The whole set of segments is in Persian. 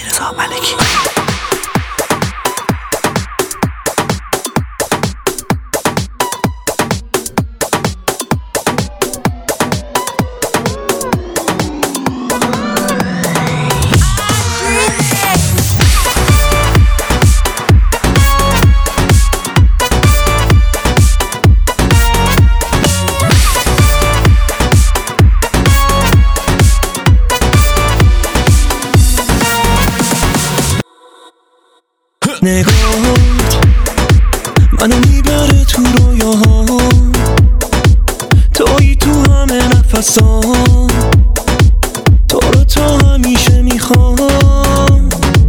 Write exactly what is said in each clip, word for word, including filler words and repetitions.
علیرضا ملکی. نگاهت منو میبره تو رویاها، تویی تو همه نفسام، تو رو تا همیشه میخوام.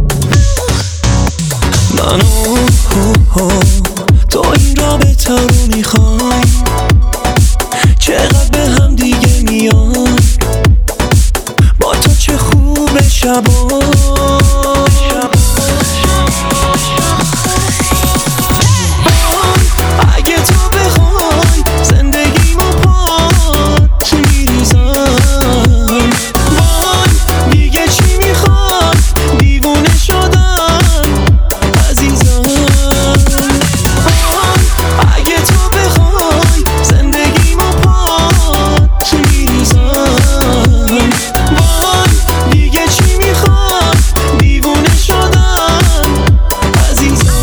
منو تو این رابطه رو میخوای، چقدر به هم دیگه میاد، با تو چه خوبه شبا. اگه تو بخوای زندگیمو پات میریزم، وای دیگه چی میخواد، دیوونه شدم عزیزم. اگه تو بخوای زندگیمو پات میریزم، وای دیگه چی میخواد، دیوونه شدم عزیزم.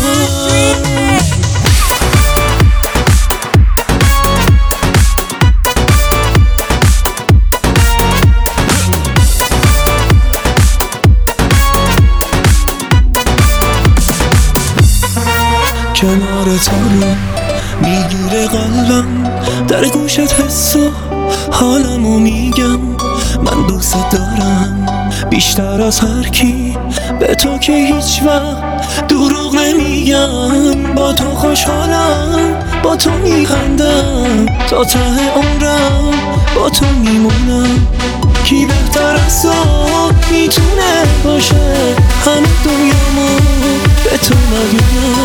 کنار تو رو میگیره قلبم، در گوشت حسو حالمو میگم. من دوست دارم بیشتر از هر کی، به تو که هیچ وقت دروغ نمیگم. با تو خوشحالم، با تو میخندم، تا ته عمرم با تو میمونم. کی بهتر از تو میتونه باشه، همه دنیامو به تو مدیونم.